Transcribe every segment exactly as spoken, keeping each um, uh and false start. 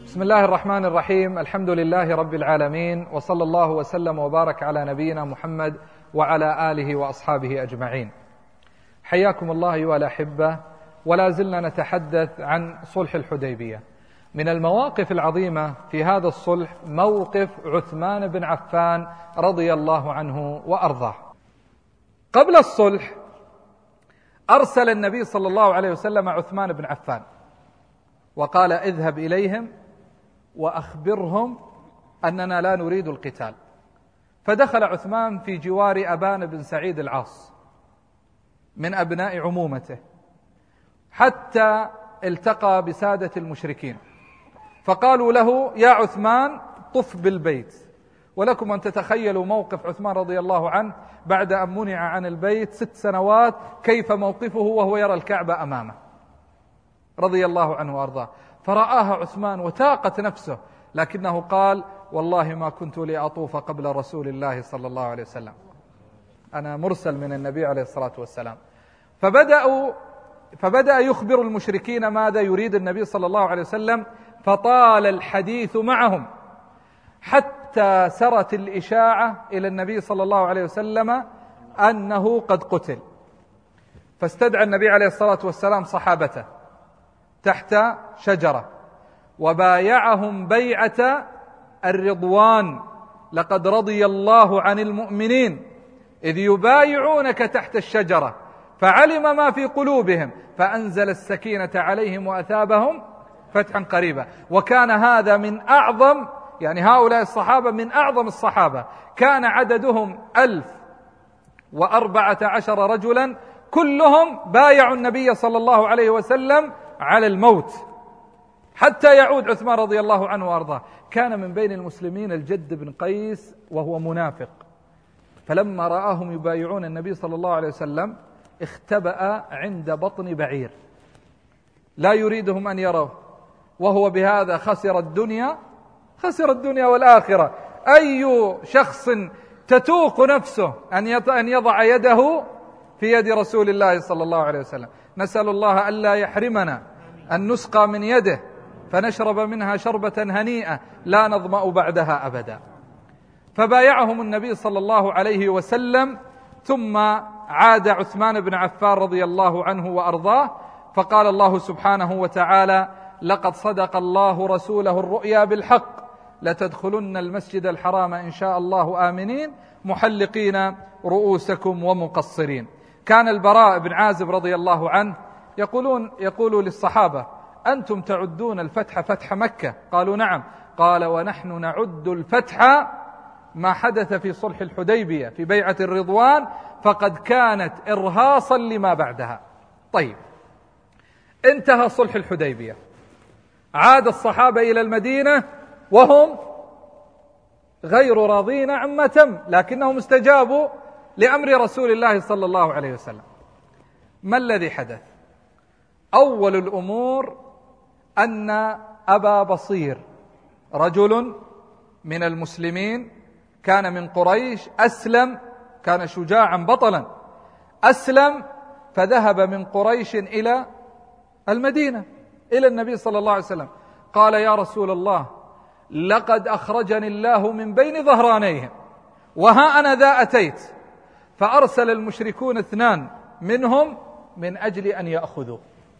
بسم الله الرحمن الرحيم. الحمد لله رب العالمين، وصلى الله وسلم وبارك على نبينا محمد وعلى آله وأصحابه أجمعين. حياكم الله أيها الأحبة، ولا زلنا نتحدث عن صلح الحديبية. من المواقف العظيمة في هذا الصلح موقف عثمان بن عفان رضي الله عنه وأرضاه. قبل الصلح أرسل النبي صلى الله عليه وسلم عثمان بن عفان وقال: اذهب إليهم وأخبرهم أننا لا نريد القتال. فدخل عثمان في جوار أبان بن سعيد العاص من أبناء عمومته حتى التقى بسادة المشركين، فقالوا له: يا عثمان طف بالبيت. ولكم أن تتخيلوا موقف عثمان رضي الله عنه بعد أن منع عن البيت ست سنوات، كيف موقفه وهو يرى الكعبة أمامه رضي الله عنه وأرضاه. فرآها عثمان وتاقت نفسه، لكنه قال: والله ما كنت لأطوف قبل رسول الله صلى الله عليه وسلم، أنا مرسل من النبي عليه الصلاة والسلام. فبدأوا فبدأ يخبر المشركين ماذا يريد النبي صلى الله عليه وسلم، فطال الحديث معهم حتى سرت الإشاعة إلى النبي صلى الله عليه وسلم أنه قد قتل. فاستدعى النبي عليه الصلاة والسلام صحابته تحت شجرة وبايعهم بيعة الرضوان: لقد رضي الله عن المؤمنين إذ يبايعونك تحت الشجرة فعلم ما في قلوبهم فأنزل السكينة عليهم وأثابهم فتحا قريبا. وكان هذا من أعظم، يعني هؤلاء الصحابة من أعظم الصحابة، كان عددهم ألف وأربعة عشر رجلا، كلهم بايعوا النبي صلى الله عليه وسلم على الموت حتى يعود عثمان رضي الله عنه وأرضاه. كان من بين المسلمين الجد بن قيس وهو منافق، فلما رآهم يبايعون النبي صلى الله عليه وسلم اختبأ عند بطن بعير لا يريدهم أن يروه، وهو بهذا خسر الدنيا خسر الدنيا والآخرة. أي شخص تتوق نفسه أن يضع يده في يد رسول الله صلى الله عليه وسلم. نسأل الله ألا يحرمنا أن نسقى من يده فنشرب منها شربة هنيئة لا نظمأ بعدها أبدا. فبايعهم النبي صلى الله عليه وسلم، ثم عاد عثمان بن عفان رضي الله عنه وأرضاه، فقال الله سبحانه وتعالى: لقد صدق الله رسوله الرؤيا بالحق لتدخلن المسجد الحرام إن شاء الله آمنين محلقين رؤوسكم ومقصرين. كان البراء بن عازب رضي الله عنه يقولون يقول للصحابة: أنتم تعدون الفتح فتح مكة؟ قالوا: نعم. قال: ونحن نعد الفتح ما حدث في صلح الحديبية في بيعة الرضوان، فقد كانت إرهاصا لما بعدها. طيب، انتهى صلح الحديبية، عاد الصحابة إلى المدينة وهم غير راضين عما تم، لكنهم استجابوا لأمر رسول الله صلى الله عليه وسلم. ما الذي حدث؟ أول الأمور أن أبا بصير رجل من المسلمين كان من قريش أسلم، كان شجاعا بطلا، أسلم فذهب من قريش إلى المدينة إلى النبي صلى الله عليه وسلم. قال: يا رسول الله، لقد أخرجني الله من بين ظهرانيهم وها أنا ذا أتيت. فأرسل المشركون اثنان منهم من أجل أن يأخذوا.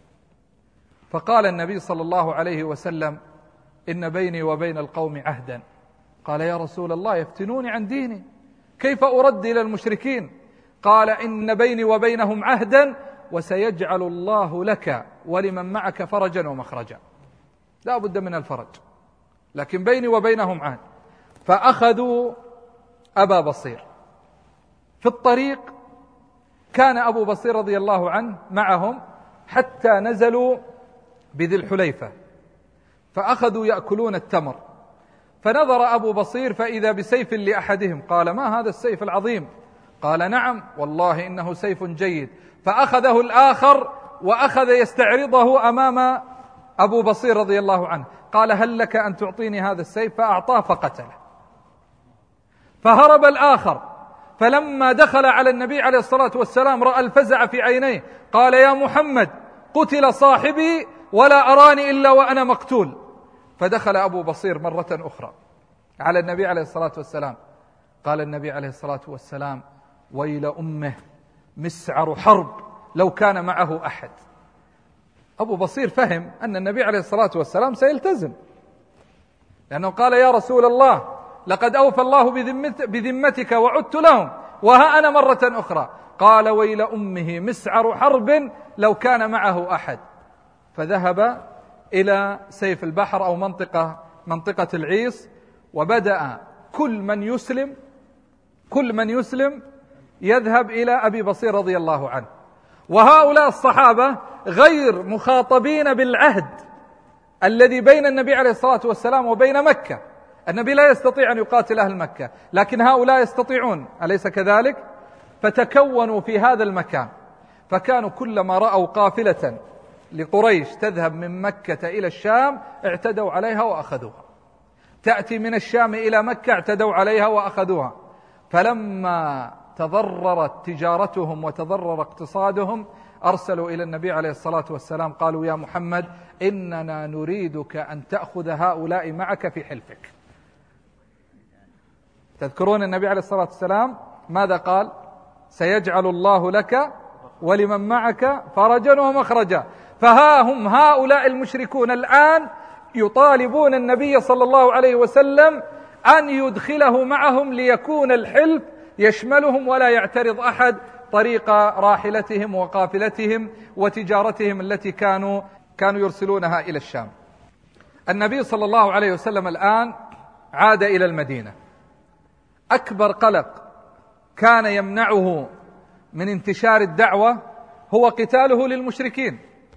فقال النبي صلى الله عليه وسلم: إن بيني وبين القوم عهدا. قال: يا رسول الله، يفتنوني عن ديني، كيف أرد إلى المشركين؟ قال: إن بيني وبينهم عهدا وسيجعل الله لك ولمن معك فرجا ومخرجا. لا بد من الفرج، لكن بيني وبينهم عهد. فأخذوا أبا بصير. في الطريق كان أبو بصير رضي الله عنه معهم حتى نزلوا بذي الحليفة، فأخذوا يأكلون التمر. فنظر أبو بصير فإذا بسيف لأحدهم، قال: ما هذا السيف العظيم؟ قال: نعم والله إنه سيف جيد. فأخذه الآخر وأخذ يستعرضه أمام أبو بصير رضي الله عنه. قال: هل لك أن تعطيني هذا السيف؟ فأعطاه فقتله. فهرب الآخر، فلما دخل على النبي عليه الصلاة والسلام رأى الفزع في عينيه، قال: يا محمد، قتل صاحبي ولا أراني إلا وأنا مقتول. فدخل أبو بصير مرة أخرى على النبي عليه الصلاة والسلام. قال النبي عليه الصلاة والسلام: ويل أمه، مسعر حرب لو كان معه أحد. أبو بصير فهم أن النبي عليه الصلاة والسلام سيلتزم، لأنه قال: يا رسول الله، لقد أوفى الله بذمتك وعدت لهم، وها أنا مرة أخرى. قال: ويل أمه، مسعر حرب لو كان معه أحد. فذهب إلى سيف البحر أو منطقة منطقة العيص، وبدأ كل من يسلم كل من يسلم يذهب إلى أبي بصير رضي الله عنه. وهؤلاء الصحابة غير مخاطبين بالعهد الذي بين النبي عليه الصلاة والسلام وبين مكة. النبي لا يستطيع أن يقاتل أهل مكة، لكن هؤلاء يستطيعون، أليس كذلك؟ فتكونوا في هذا المكان، فكانوا كلما رأوا قافلة لقريش تذهب من مكة إلى الشام اعتدوا عليها وأخذوها، تأتي من الشام إلى مكة اعتدوا عليها وأخذوها. فلما تضررت تجارتهم وتضرر اقتصادهم أرسلوا إلى النبي عليه الصلاة والسلام، قالوا: يا محمد، إننا نريدك أن تأخذ هؤلاء معك في حلفك. تذكرون النبي عليه الصلاة والسلام ماذا قال؟ سيجعل الله لك ولمن معك فرجا ومخرجا. فها هم هؤلاء المشركون الآن يطالبون النبي صلى الله عليه وسلم أن يدخله معهم ليكون الحلف يشملهم ولا يعترض أحد طريق راحلتهم وقافلتهم وتجارتهم التي كانوا كانوا يرسلونها إلى الشام. النبي صلى الله عليه وسلم الآن عاد إلى المدينة. أكبر قلق كان يمنعه من انتشار الدعوة هو قتاله للمشركين،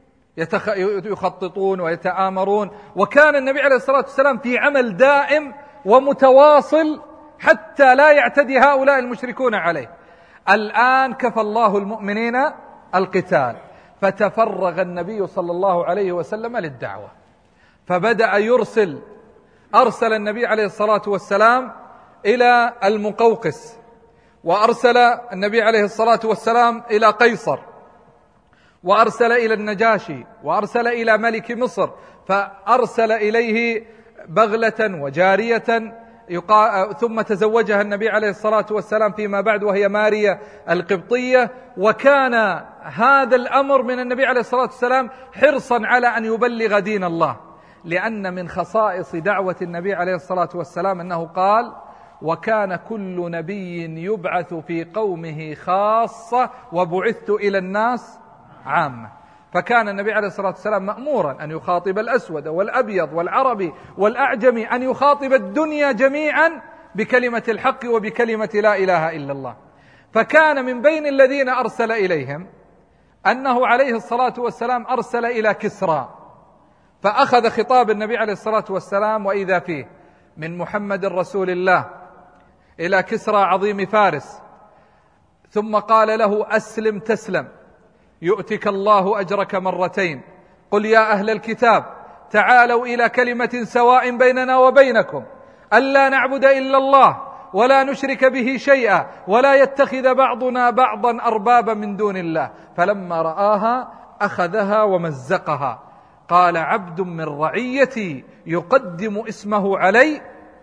يخططون ويتآمرون، وكان النبي عليه الصلاة والسلام في عمل دائم ومتواصل حتى لا يعتدي هؤلاء المشركون عليه. الآن كفى الله المؤمنين القتال، فتفرغ النبي صلى الله عليه وسلم للدعوة، فبدأ يرسل أرسل النبي عليه الصلاة والسلام إلى المقوقس، وأرسل النبي عليه الصلاة والسلام إلى قيصر، وأرسل إلى النجاشي، وأرسل إلى ملك مصر، فأرسل إليه بغلة وجارية يقا... ثم تزوجها النبي عليه الصلاة والسلام فيما بعد، وهي ماريا القبطية. وكان هذا الأمر من النبي عليه الصلاة والسلام حرصا على أن يبلغ دين الله، لأن من خصائص دعوة النبي عليه الصلاة والسلام أنه قال: وكان كل نبي يبعث في قومه خاصة وبعثت إلى الناس عامة. فكان النبي عليه الصلاة والسلام مأمورا أن يخاطب الأسود والأبيض والعربي والأعجمي، أن يخاطب الدنيا جميعا بكلمة الحق وبكلمة لا إله إلا الله. فكان من بين الذين أرسل إليهم أنه عليه الصلاة والسلام أرسل إلى كسرى، فأخذ خطاب النبي عليه الصلاة والسلام وإذا فيه من محمد رسول الله إلى كسرى عظيم فارس، ثم قال له: أسلم تسلم يؤتك الله أجرك مرتين، قل يا أهل الكتاب تعالوا إلى كلمة سواء بيننا وبينكم ألا نعبد إلا الله ولا نشرك به شيئا ولا يتخذ بعضنا بعضا أربابا من دون الله. فلما رآها أخذها ومزقها، قال: عبد من رعيتي يقدم اسمه علي.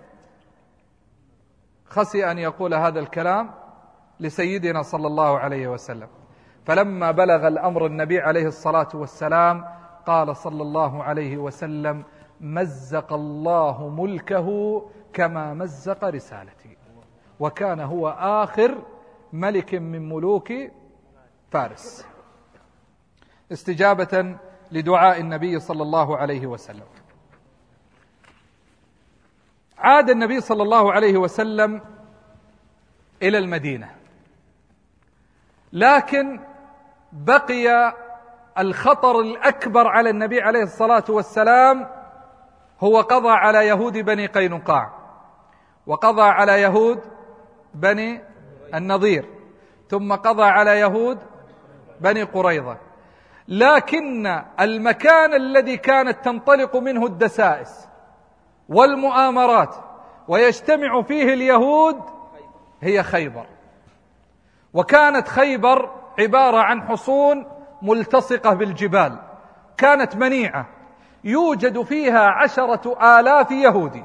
خشي أن يقول هذا الكلام لسيدنا صلى الله عليه وسلم. فلما بلغ الأمر النبي عليه الصلاة والسلام قال صلى الله عليه وسلم: مزق الله ملكه كما مزق رسالتي. وكان هو آخر ملك من ملوك فارس، استجابة لدعاء النبي صلى الله عليه وسلم. عاد النبي صلى الله عليه وسلم إلى المدينة، لكن بقي الخطر الأكبر على النبي عليه الصلاة والسلام هو قضى على يهود بني قينقاع، وقضى على يهود بني النضير، ثم قضى على يهود بني قريظة. لكن المكان الذي كانت تنطلق منه الدسائس والمؤامرات ويجتمع فيه اليهود هي خيبر. وكانت خيبر عبارة عن حصون ملتصقة بالجبال، كانت منيعة، يوجد فيها عشرة آلاف يهودي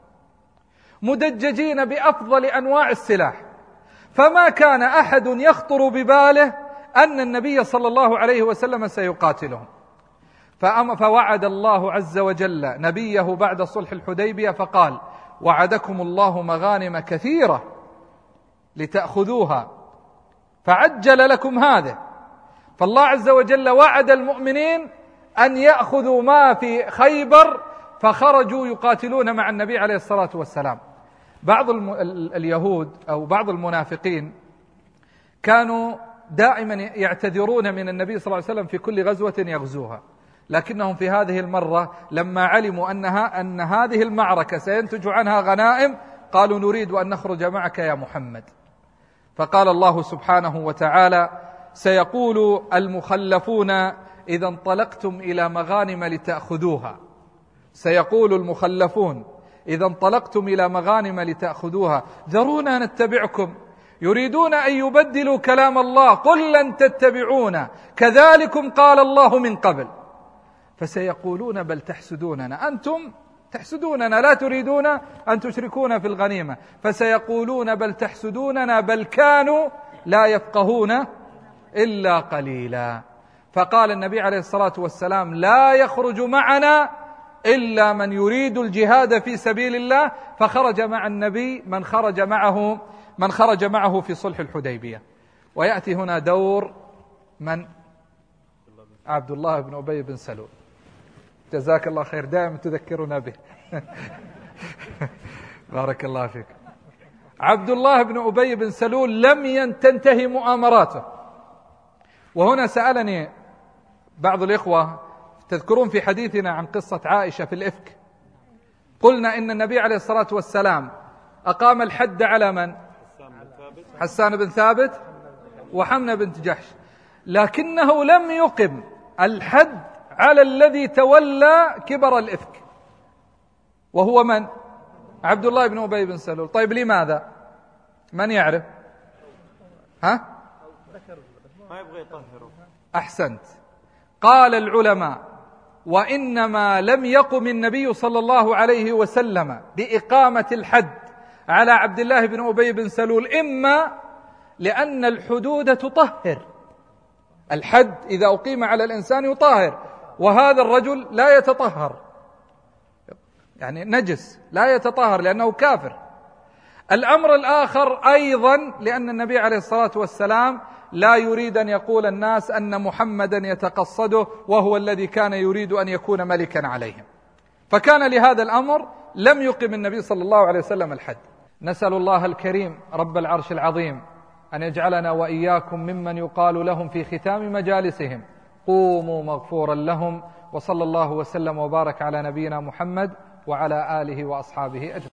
مدججين بأفضل أنواع السلاح، فما كان أحد يخطر بباله أن النبي صلى الله عليه وسلم سيقاتلهم. فوعد الله عز وجل نبيه بعد صلح الحديبية فقال: وعدكم الله مغانم كثيرة لتأخذوها فعجل لكم هذا. فالله عز وجل وعد المؤمنين أن يأخذوا ما في خيبر، فخرجوا يقاتلون مع النبي عليه الصلاة والسلام. بعض اليهود أو بعض المنافقين كانوا دائما يعتذرون من النبي صلى الله عليه وسلم في كل غزوة يغزوها، لكنهم في هذه المرة لما علموا أنها أن هذه المعركة سينتج عنها غنائم قالوا: نريد أن نخرج معك يا محمد. فقال الله سبحانه وتعالى: سيقول المخلفون إذا انطلقتم إلى مغانم لتأخذوها سيقول المخلفون إذا انطلقتم إلى مغانم لتأخذوها ذرونا نتبعكم يريدون أن يبدلوا كلام الله قل لن تتبعونا كذلكم قال الله من قبل فسيقولون بل تحسدوننا أنتم تحسدوننا لا تريدون أن تشركونا في الغنيمة فسيقولون بل تحسدوننا بل كانوا لا يفقهون إلا قليلا. فقال النبي عليه الصلاة والسلام: لا يخرج معنا إلا من يريد الجهاد في سبيل الله. فخرج مع النبي من خرج معه من خرج معه في صلح الحديبية. ويأتي هنا دور من؟ عبد الله بن أبي بن سلول. جزاك الله خير، دائما تذكرنا به. بارك الله فيك. عبد الله بن أبي بن سلول لم تنتهي مؤامراته. وهنا سألني بعض الإخوة، تذكرون في حديثنا عن قصة عائشة في الإفك قلنا إن النبي عليه الصلاة والسلام أقام الحد على من؟ حسان بن ثابت وحمنة بنت جحش، لكنه لم يقم الحد على الذي تولى كبر الإفك وهو من؟ عبد الله بن أبي بن سلول. طيب لماذا؟ من يعرف؟ ها؟ ما يبغى يطهره. أحسنت. قال العلماء: وإنما لم يقم النبي صلى الله عليه وسلم بإقامة الحد على عبد الله بن أبي بن سلول إما لأن الحدود تطهر، الحد إذا أقيم على الإنسان يطهر، وهذا الرجل لا يتطهر، يعني نجس لا يتطهر لأنه كافر. الأمر الآخر أيضا لأن النبي عليه الصلاة والسلام لا يريد أن يقول الناس أن محمدا يتقصده وهو الذي كان يريد أن يكون ملكا عليهم، فكان لهذا الأمر لم يقم النبي صلى الله عليه وسلم الحد. نسأل الله الكريم رب العرش العظيم أن يجعلنا وإياكم ممن يقال لهم في ختام مجالسهم: قوموا مغفورا لهم. وصلى الله وسلم وبارك على نبينا محمد وعلى آله وأصحابه أجمعين.